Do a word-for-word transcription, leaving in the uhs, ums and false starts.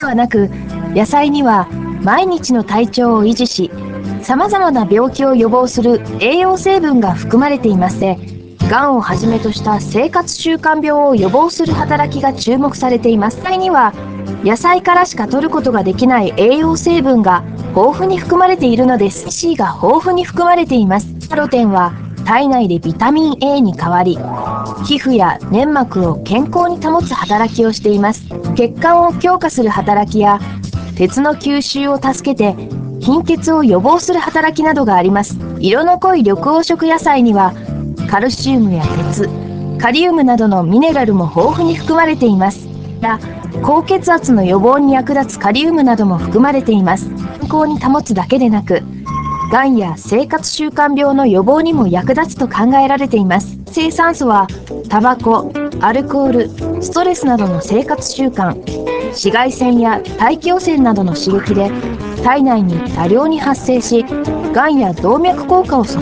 ではなく、野菜には毎日の体調を維持し、様々な病気を予防する栄養成分が含まれていますで、がんをはじめとした生活習慣病を予防する働きが注目されています。野菜には野菜からしか摂ることができない栄養成分が豊富に含まれているのです。C が豊富に含まれています。カロテンは体内でビタミン A に代わり、皮膚や粘膜を健康に保つ働きをしています。血管を強化する働きや鉄の吸収を助けて貧血を予防する働きなどがあります。色の濃い緑黄色野菜にはカルシウムや鉄、カリウムなどのミネラルも豊富に含まれています。また高血圧の予防に役立つカリウムなども含まれています。健康に保つだけでなく、がんや生活習慣病の予防にも役立つと考えられています。生酸素はタバコ、アルコール、ストレスなどの生活習慣、紫外線や大気汚染などの刺激で体内に多量に発生し、がんや動脈硬化を